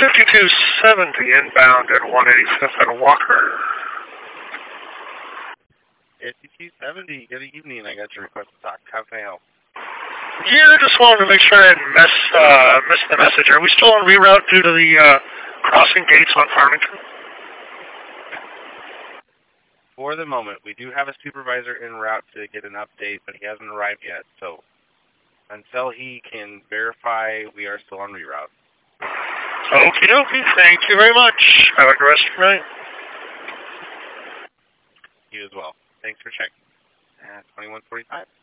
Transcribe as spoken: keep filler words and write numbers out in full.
fifty-two seventy inbound at one eighty-fifth at Walker. fifty-two seventy, good evening. I got your request to talk. How can I help? Yeah, I just wanted to make sure I didn't miss, uh, miss the message. Are we still on reroute due to the uh, crossing gates on Farmington? For the moment, we do have a supervisor en route to get an update, but he hasn't arrived yet. So until he can verify, we are still on reroute. Okie dokie. Thank you very much. Have a good rest of your night. You as well. Thanks for checking. At twenty-one forty-five.